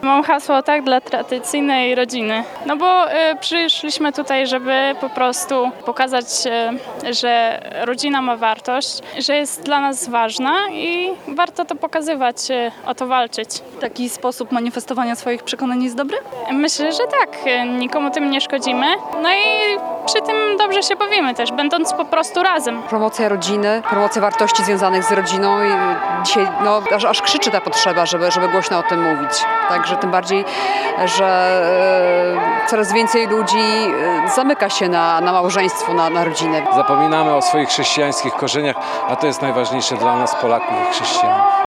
Mam hasło tak dla tradycyjnej rodziny, no bo przyszliśmy tutaj, żeby po prostu pokazać, że rodzina ma wartość, że jest dla nas ważna i warto to pokazywać, o to walczyć. Taki sposób manifestowania swoich przekonań jest dobry? Myślę, że tak, nikomu tym nie szkodzimy, no i przy tym dobrze się bawimy też, będąc po prostu razem. Promocja rodziny, promocja wartości związanych z rodziną i dzisiaj aż krzyczy ta potrzeba, żeby głośno o tym mówić. Także tym bardziej, że coraz więcej ludzi zamyka się na małżeństwo, na rodzinę. Zapominamy o swoich chrześcijańskich korzeniach, a to jest najważniejsze dla nas, Polaków i chrześcijan.